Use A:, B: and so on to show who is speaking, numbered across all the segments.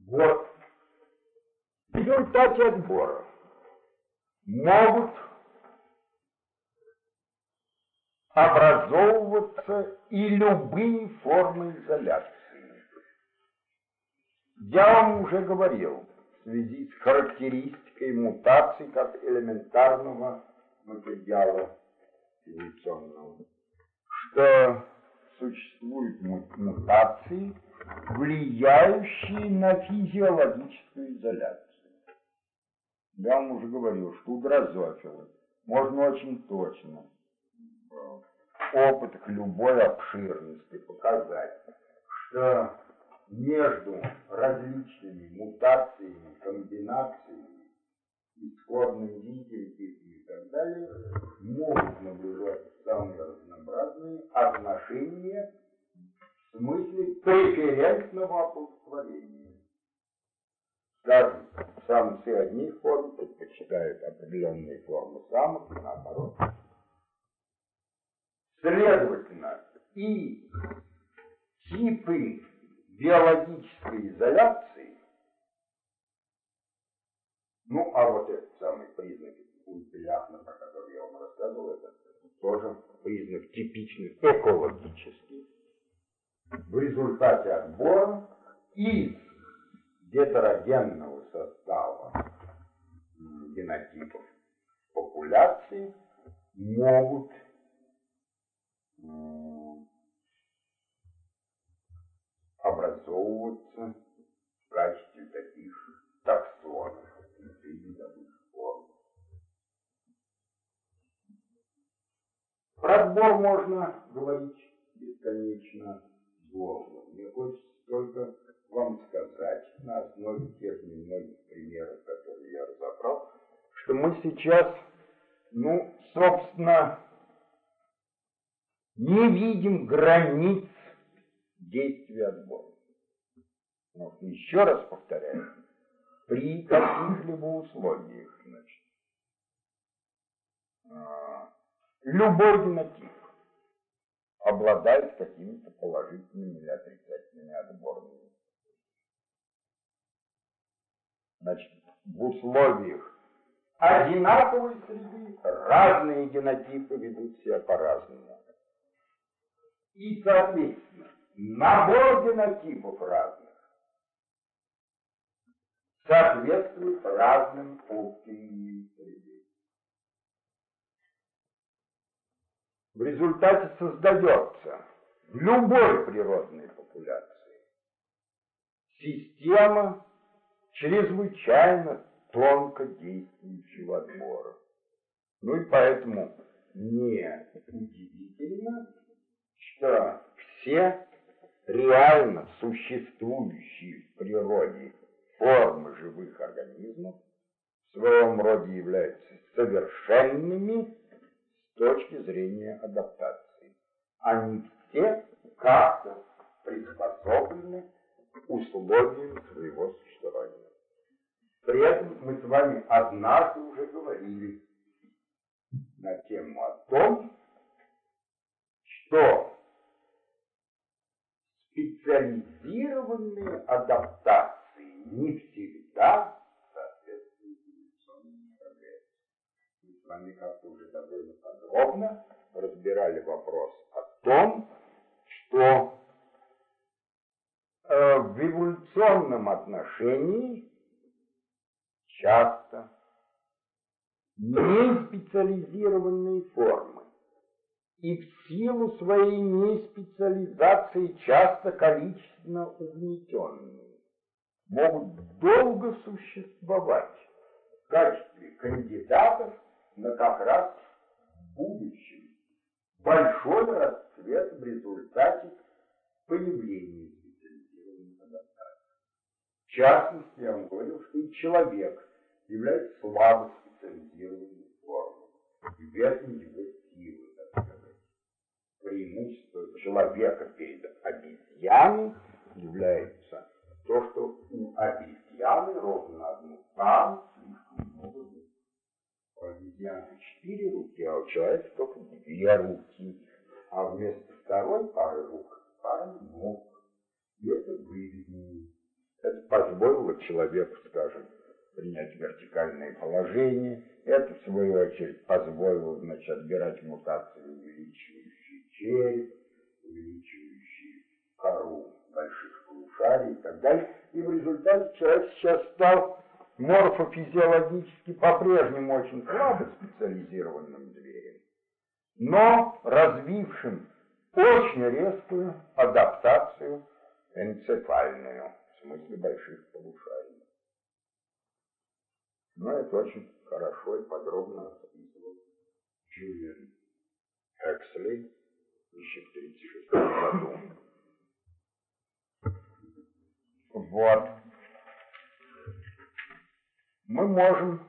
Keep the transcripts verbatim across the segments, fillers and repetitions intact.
A: Вот. В результате отбора могут образовываться и любые формы изоляции. Я вам уже говорил в связи с характеристикой мутаций как элементарного материала эволюционного, что существуют мутации, влияющие на физиологическую изоляцию. Я вам уже говорил, что у дрозофилы можно очень точно в опытах любой обширности показать, что между различными мутациями, комбинациями, исходным видом и так далее могут наблюдаться самые разнообразные отношения в смысле преферентного оплодотворения. Скажем, самцы одних форм предпочитают определенные формы самок и наоборот. Следовательно, и типы биологической изоляции, ну, а вот этот самый признак ультиляхна, про который я вам рассказывал, это тоже признак типичный экологический. В результате отбора из гетерогенного состава генотипов популяции могут образовываться в качестве таких таксонов и видовых форм. Про отбор можно говорить бесконечно долго. Мне хочется только вам сказать на основе тех немногих примеров, которые я разобрал, что мы сейчас, ну, собственно, не видим границ действия отбора. Но еще раз повторяю, при каких-либо условиях, значит, любой генотип обладает какими-то положительными или отрицательными отборными. Значит, в условиях одинаковой среды разные генотипы ведут себя по-разному. И, соответственно, набор генотипов разных соответствует разным общим среде. В результате создается в любой природной популяции система чрезвычайно тонко действующего отбора. Ну и поэтому не удивительно, что все реально существующие в природе формы живых организмов в своем роде являются совершенными с точки зрения адаптации. Они все как-то приспособлены к условиям своего существования. При этом мы с вами однажды уже говорили на тему о том, что специализированные адаптации не всегда соответствуют эволюционному прогрессу. Мы с вами как-то уже довольно подробно разбирали вопрос о том, что э, в эволюционном отношении часто неспециализированные формы и в силу своей неспециализации часто количественно угнетенные могут долго существовать в качестве кандидатов на как раз в будущем большой расцвет в результате появления специализированных адаптаций. В частности, я вам говорил, что и человек является слабо специализированной формой. И в этом его сила, так сказать. Преимущество человека перед обезьяной является то, что у обезьяны ровно одну пару слишком много рук. У обезьяны четыре руки, а у человека только две руки. А вместо второй пары рук пара ног. И это выгоднее. Это позволило человеку, скажем, принять вертикальное положение. Это, в свою очередь, позволило, значит, отбирать мутации, увеличивающие череп, увеличивающие кору больших полушарий и так далее. И в результате человек сейчас стал морфофизиологически по-прежнему очень слабо специализированным зверем, но развившим очень резкую адаптацию энцефальную, в смысле больших полушарий. Но это очень хорошо и подробно описывал Джулиан Эксли еще в тысяча девятьсот тридцать шестом году. Вот. Мы можем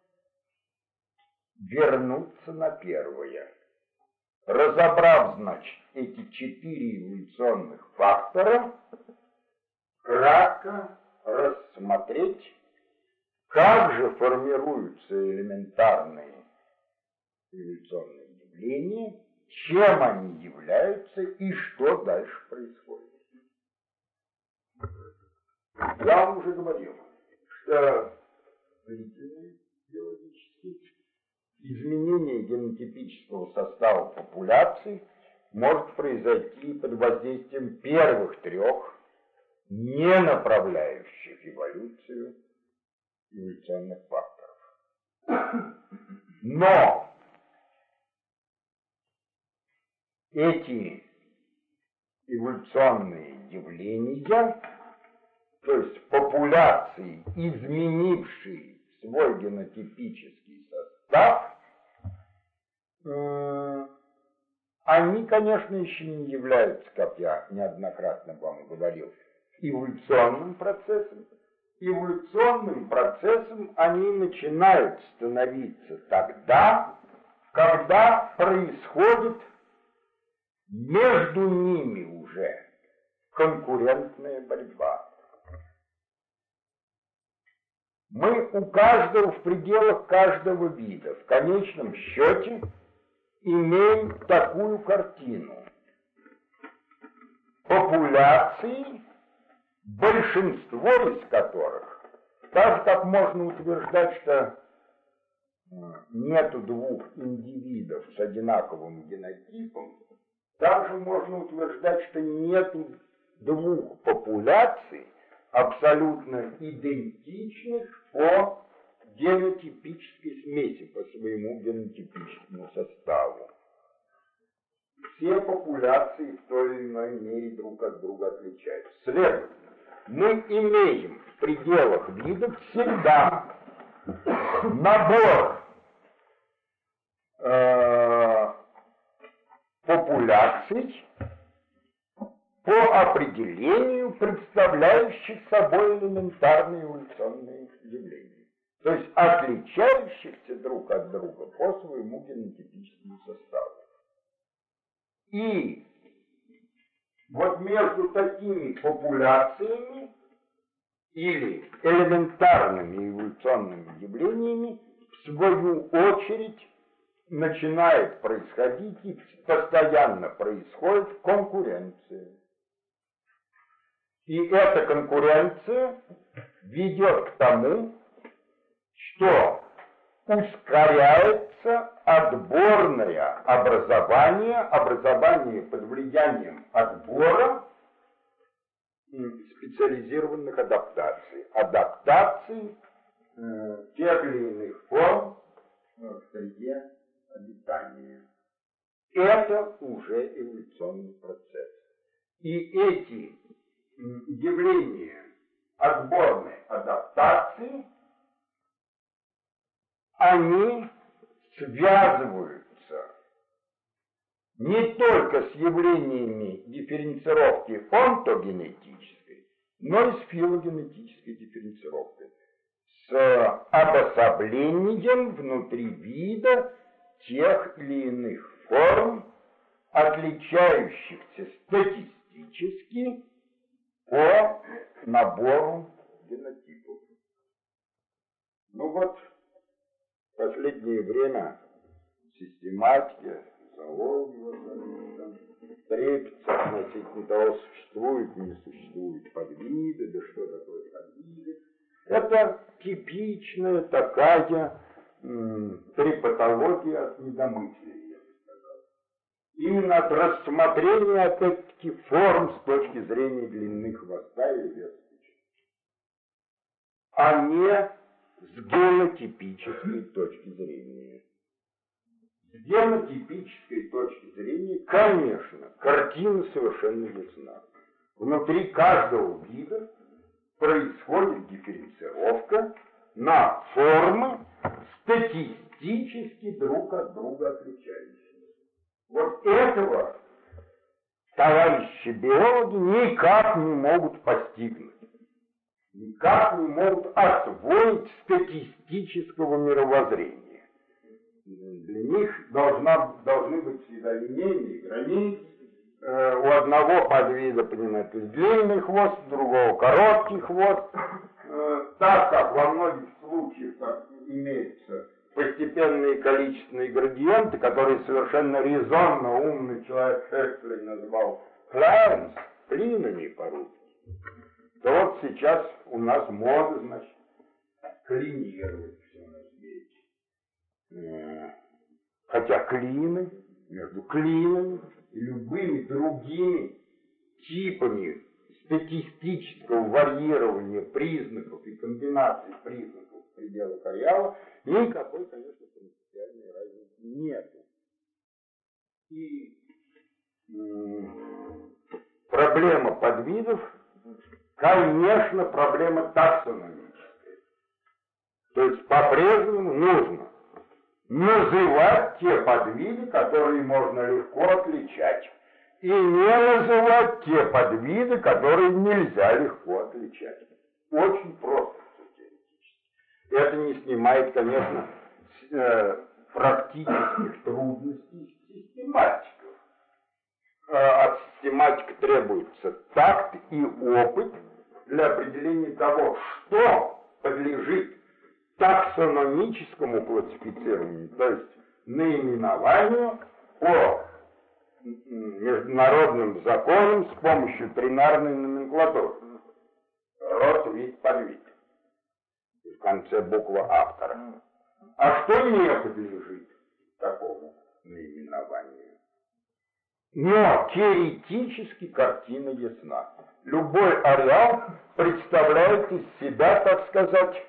A: вернуться на первое. Разобрав, значит, эти четыре эволюционных фактора, кратко рассмотреть, как же формируются элементарные эволюционные явления, чем они являются и что дальше происходит. Я вам уже говорил, что длительные биологические изменение генотипического состава популяции может произойти под воздействием первых трех, не направляющих эволюцию эволюционных факторов. Но эти эволюционные явления, то есть популяции, изменившие свой генотипический состав, э, они, конечно, еще не являются, как я неоднократно вам говорил, эволюционным процессом. Эволюционным процессом они начинают становиться тогда, когда происходит между ними уже конкурентная борьба. Мы у каждого в пределах каждого вида в конечном счете имеем такую картину. Популяции, большинство из которых, так же как можно утверждать, что нету двух индивидов с одинаковым генотипом, также можно утверждать, что нету двух популяций, абсолютно идентичных по генотипической смеси, по своему генотипическому составу. Все популяции в той или иной мере друг от друга отличаются. Следовательно, мы имеем в пределах видов всегда набор э, популяций, по определению представляющих собой элементарные эволюционные явления, то есть отличающихся друг от друга по своему генотипическому составу. И вот между такими популяциями или элементарными эволюционными явлениями в свою очередь начинает происходить и постоянно происходит конкуренция. И эта конкуренция ведет к тому, что ускоряется отборное образование, образование под влиянием отбора специализированных адаптаций, адаптаций э, тех или иных форм в среде обитания. Это уже эволюционный процесс. И эти явления отборной адаптации, они связываются не только с явлениями дифференцировки онтогенетической, но и с филогенетической дифференцировкой, с обособлением внутри вида тех или иных форм, отличающихся статистически по набору генотипов. Ну вот, в последнее время систематики, зоологии трепятся относительно того, существует, не существует подвиды, да что такое подвиды.
B: это типичная такая м, трепатология от недомыслия, я бы сказал. Именно от рассмотрения, опять-таки, форм с точки зрения длины хвоста или веса, а не с генотипической точки зрения. С генотипической точки зрения, конечно, картина совершенно ясна. Внутри каждого вида происходит дифференцировка на формы, статистически друг от друга отличающиеся. Вот этого товарищи биологи никак не могут постигнуть, никак не могут освоить статистического мировоззрения. Для них должна, должны быть всегда линейные границы. Э, у одного подвида, понимаете, длинный хвост, у другого короткий хвост. Э, так как во многих случаях как имеются постепенные количественные градиенты, которые совершенно резонно умный человек Хексли назвал Кларенс, клинами по-русски, то вот сейчас у нас мода, значит, клинировать все на свете. Хотя клины, между клинами и любыми другими типами статистического варьирования признаков и комбинаций признаков в пределах ареала никакой, конечно, принципиальной разницы нет. И м- проблема подвидов, конечно, проблема таксономическая. То есть по-прежнему нужно называть те подвиды, которые можно легко отличать, и не называть те подвиды, которые нельзя легко отличать. Очень просто теоретически. Это не снимает, конечно, э, практических трудностей систематиков. Э, от систематика требуется такт и опыт для определения того, что подлежит таксономическому классифицированию, то есть наименованию по международным законам с помощью тринарной номенклатуры. Род, вид, подвид. И в конце буква автора. А что не подлежит такому наименованию? Но теоретически картина ясна. Любой ареал представляет из себя, так сказать,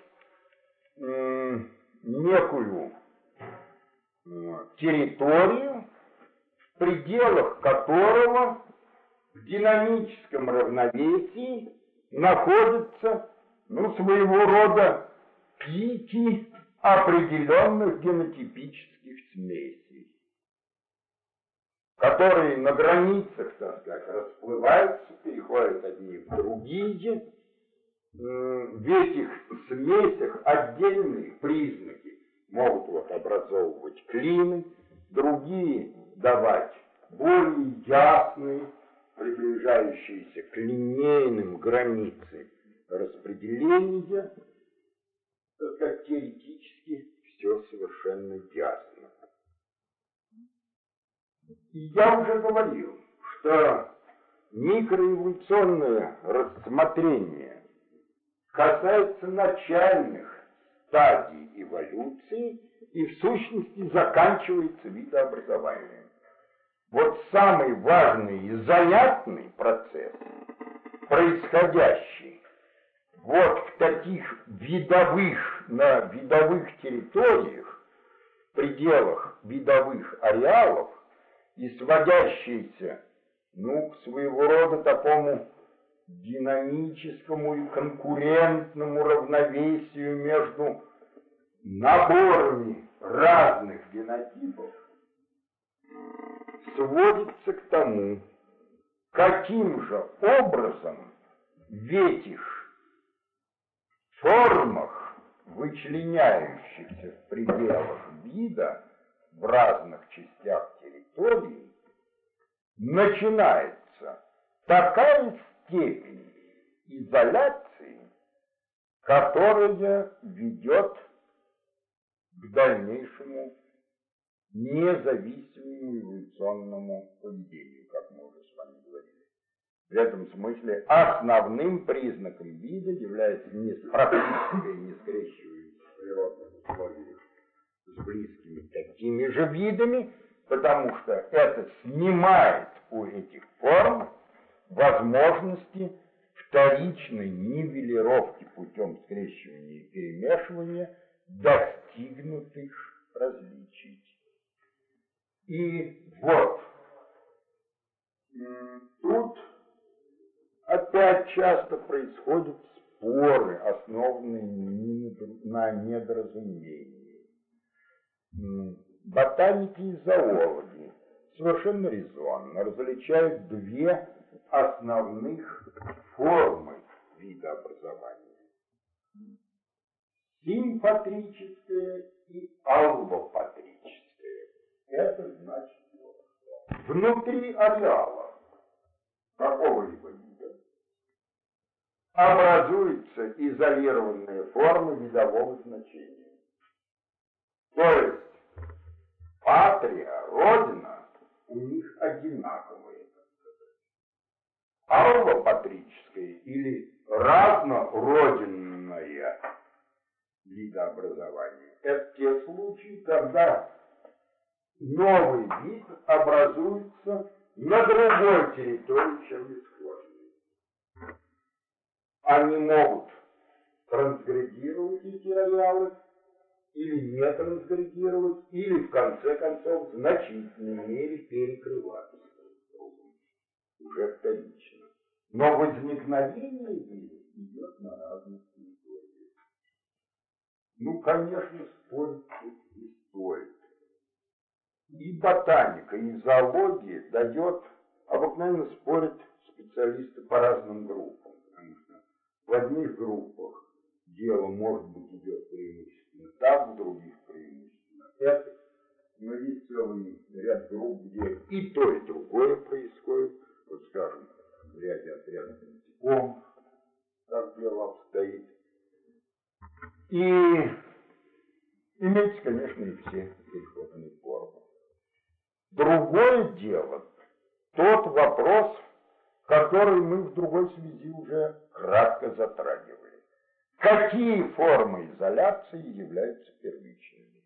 B: некую территорию, в пределах которого в динамическом равновесии находятся, ну, своего рода пики определенных генотипических смесей, которые на границах, так сказать, расплываются, переходят одни в другие. В этих смесях отдельные признаки могут вот образовывать клины, другие давать более ясные, приближающиеся к линейным границам распределения. Так как теоретически все совершенно ясно. И я уже говорил, что микроэволюционное рассмотрение касается начальных стадий эволюции и в сущности заканчивается видообразованием. Вот самый важный и занятный процесс, происходящий вот в таких видовых, на видовых территориях, в пределах видовых ареалов и сводящийся, ну, к своего рода такому динамическому и конкурентному равновесию между наборами разных генотипов, сводится к тому, каким же образом в этих формах, вычленяющихся в пределах вида в разных частях территории, начинается такая степень изоляции, которая ведет к дальнейшему независимому эволюционному поведению, как мы уже с вами говорили. В этом смысле основным признаком вида является не практическое не скрещивание природных условий с близкими такими же видами, потому что это снимает у этих форм возможности вторичной нивелировки путем скрещивания и перемешивания достигнутых различий. И вот, тут опять часто происходят споры, основанные на недоразумении. Ботаники и зоологи совершенно резонно различают две основных формы видообразования: симпатрическое и аллопатрическое. Это значит, внутри ареала какого-либо вида образуется изолированная форма видового значения. То есть патрия, родина у них одинаковые. Аллопатрическое или разнородинное видообразование — это те случаи, когда новый вид образуется на другой территории, чем исходный. Они могут трансгредировать эти ареалы, или не трансгредировать, или, в конце концов, в значительной мере перекрываться уже вторично. Но возникновение вида идет на разных территориях. Ну, конечно, спорить тут не стоит. И ботаника, и зоология дает, обыкновенно спорят специалисты по разным группам, потому что в одних группах дело, может быть, идет преимущественно так, в других преимущественно это, но есть целый ряд групп, где и то, и другое происходит. Вот, скажем, в ряде отрядов насекомых так дело обстоит. И имеются, конечно, и все переходные формы. Другое дело тот вопрос, который мы в другой связи уже кратко затрагивали. Какие формы изоляции являются первичными?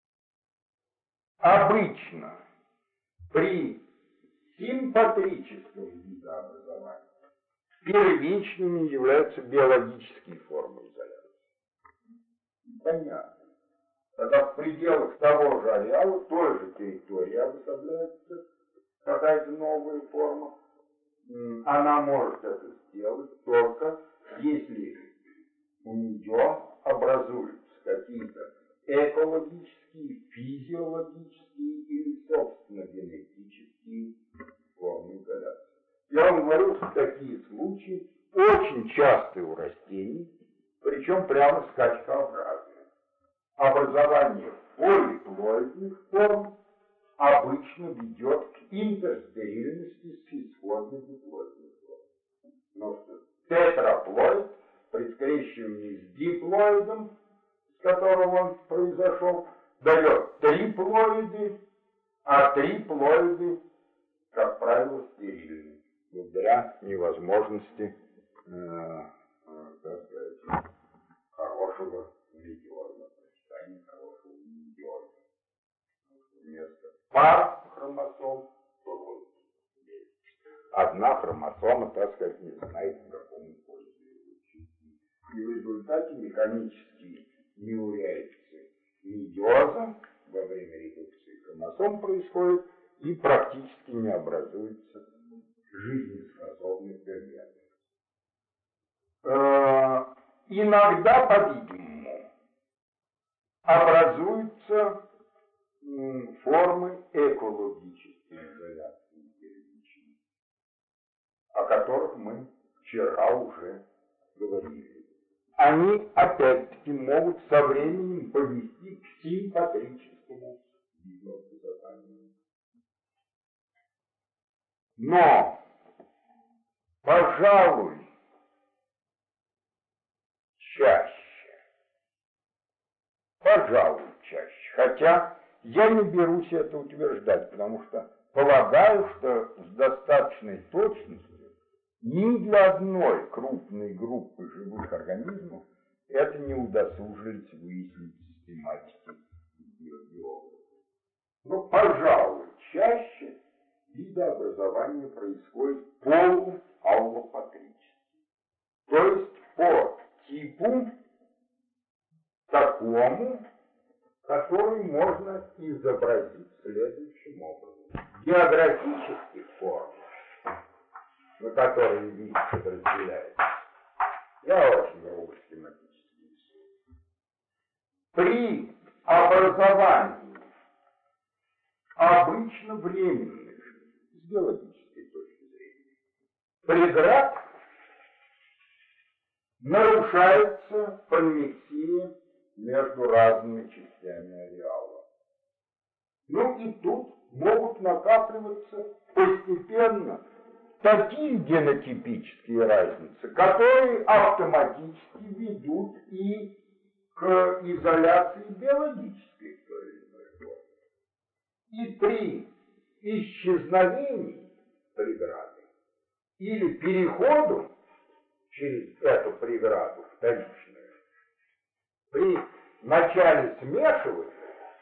B: Обычно при симпатрическом видообразовании первичными являются биологические формы изоляции. Понятно. Когда в пределах того же ареала, той же территории обособляется какая-то новая форма, она может это сделать только если у нее образуются какие-то экологические, физиологические или, собственно, генетические формы изоляции. Я вам говорю, что такие случаи очень часты у растений, причем прямо скачкообразные. Образование полиплоидных форм обычно ведет к интерстерильности с исходной диплоидной формой. Потому что тетраплоид при скрещивании с диплоидом, с которого он произошел, дает триплоиды, а триплоиды, как правило, стерильны, благодаря невозможности, э, э, так сказать, хорошего медиоза, прочитания хорошего медиоза. Вместо пар хромосом то одна хромосома, так сказать, не знает, в каком пользуется. И в результате механические неуреакции медиоза во время редукции хромосом происходит и практически не образуется жизнеспособных гормонов. Э, иногда, по-видимому, образуются м, формы экологической изоляции первичной, о которых мы вчера уже говорили. Они, опять-таки, могут со временем повести к симпатрическому видообразованию. Но, пожалуй, чаще, пожалуй, чаще, хотя я не берусь это утверждать, потому что полагаю, что с достаточной точностью Ни для одной крупной группы живых организмов это не удосужились выяснить систематики биологии. Но, пожалуй, чаще видообразование происходит полуаллопатрически, то есть по типу такому, который можно изобразить следующим образом. Географических форм, на которые вид подразделяется, я очень грубо схематически рисую. При образовании обычно временных, с геологической точки зрения, преград нарушается конвекция между разными частями ареала. Ну и тут могут накапливаться постепенно такие генотипические разницы, которые автоматически ведут и к изоляции биологической в той или иной форме. И при исчезновении преграды или переходу через эту преграду вторичную, при начале смешивания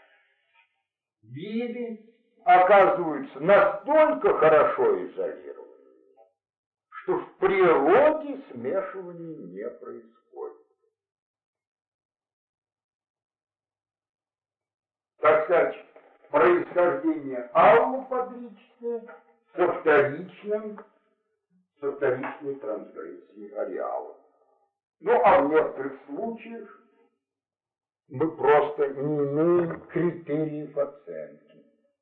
B: виды оказываются настолько хорошо изолированы, что в природе смешивания не происходит. Так сказать, происхождение аллопатрическое со вторичным, со вторичной трансгрессией ареала. Ну, а в некоторых случаях мы просто не имеем критериев оценки.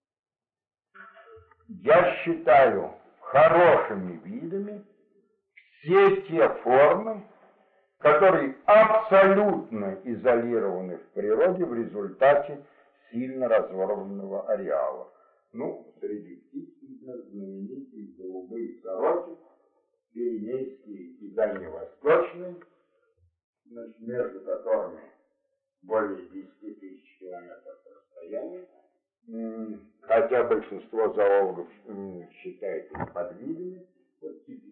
B: Я считаю хорошими видами все те формы, которые абсолютно изолированы в природе в результате сильно разорванного ареала. Ну, среди птиц знаменитые голубые сороки, пиренейские и дальневосточные, значит, между которыми более десяти тысяч километров расстояния, хотя большинство зоологов считает их подвидами, вот тип